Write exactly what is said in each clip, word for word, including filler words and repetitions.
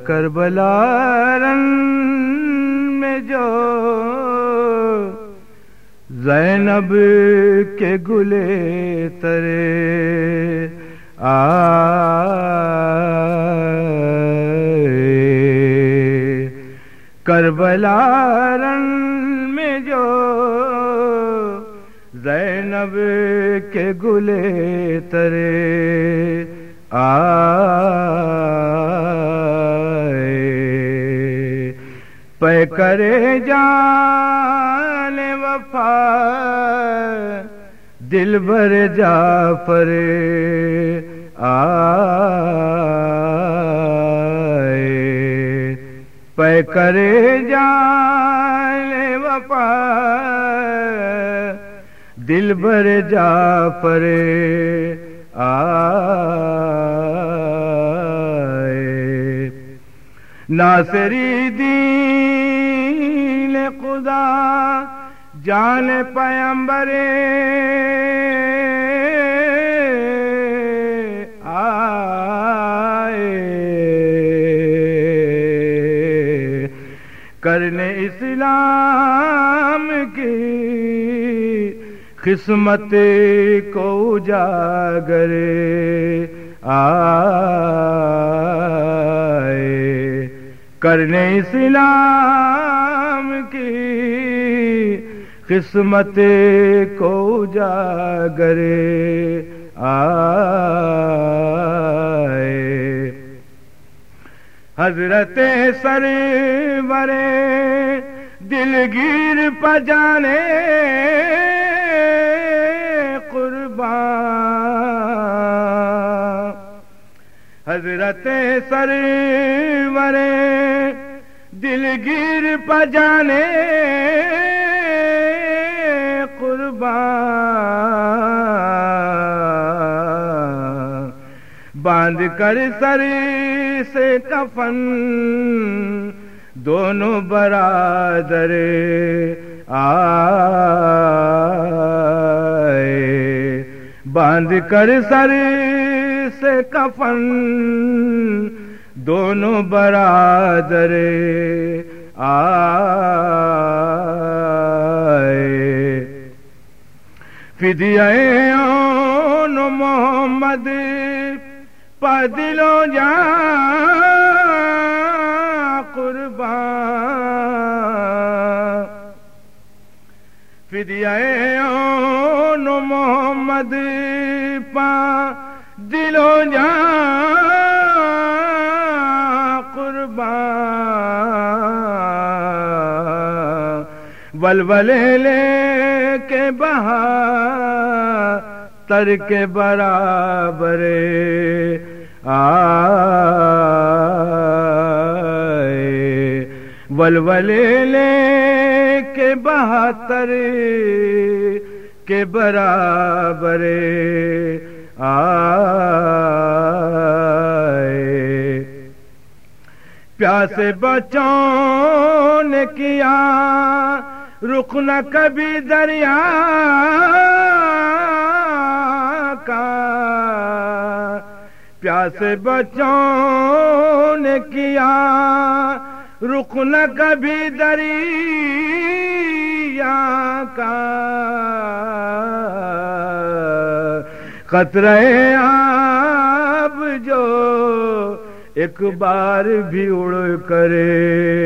کربلا رن میں جو زینب کے گلے ترے آئے، کربلا رن میں جو زینب کے گلے ترے آئے، پے کرے جان وفا دل بر جعفر آئے، پے کرے جان وفا دل بر جعفر آئے، ناصری دین خدا جان پیمبر آئے، کرنے اسلام کی قسمت کو اجاگر آئے، کرنے اسلام کی قسمت کو اجاگر آئے، حضرت سرور دلگیر پجانے قربان، حضرت سرور دلگیر پجانے قربان، باندھ کر سر سے کفن دونوں برادر آئے، باندھ کر سر سے کفن دونوں برادر آئے، فدیہ اون محمد پا دل و جان قربان، فدیہ اون محمد پا دل و جان قربان، ولولے لے کے بہا تر کے برابر آئے، ولولے لے کے بہتر کے برابر آئے، پیاسے بچوں نے کیا رخ نہ کبھی دریا کا، پیاسے بچوں نے کیا رخ نہ کبھی دریا کا، قطرہ آب جو ایک بار بھی اڑ کرے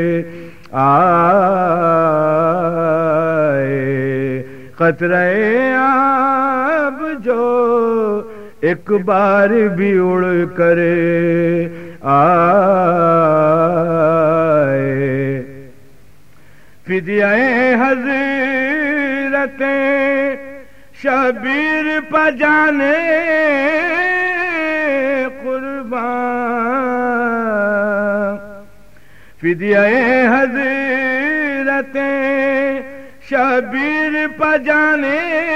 آئے، قطرہ آب جو ایک بار بھی اڑ کرے آئے، فدیہ حضرت شبیر پجانے قربان، فدیہ حضرت شبیر پجانے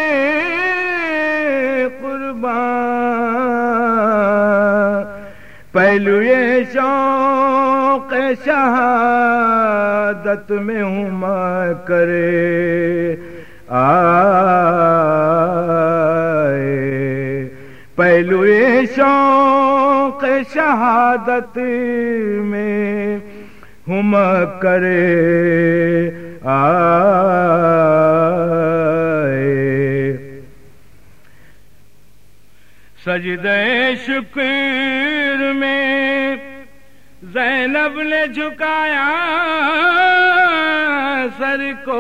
قربان، پہلو یہ شوق شہادت میں ہما کرے آئے، پہلو شوق شہادت میں ہم کرے آئے، سجدہ شکر میں زینب نے جھکایا سر کو،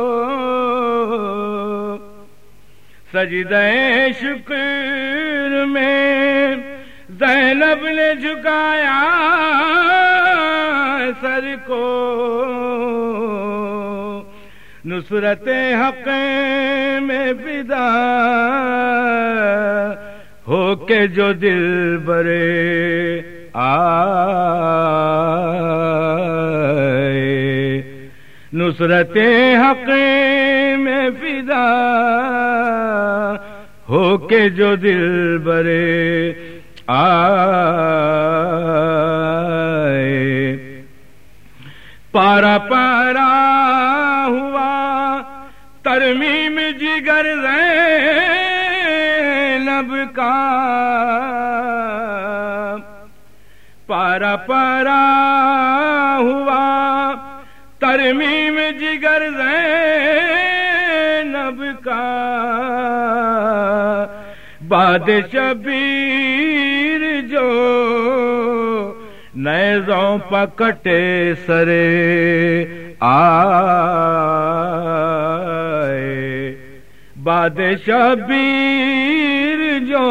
سجدہ شکر میں زینب نے جھکایا سر کو، نصرت حق میں فدا ہو کے جو دل برے آئے، نصرت حق میں فدا ہو کے جو دل برے آئے، پارا پارا ہوا ترمیم جگر زینب کا، پارا پارا ہوا ترمیم جگر زینب کا، باد شبیر جو نیزوں پکٹے سرے آئے، باد شبیر جو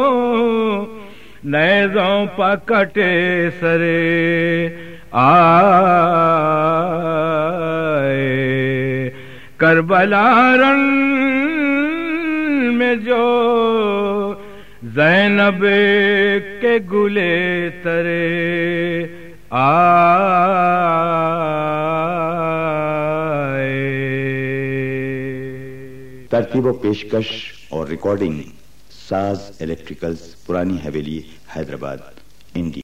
نیزوں پکٹے سرے آئے، کربلا رن میں جو زینب کے گلے ترے آئے۔ ترتیب و پیشکش اور ریکارڈنگ ساز الیکٹریکلز، پرانی حویلی، حیدرآباد، انڈیا۔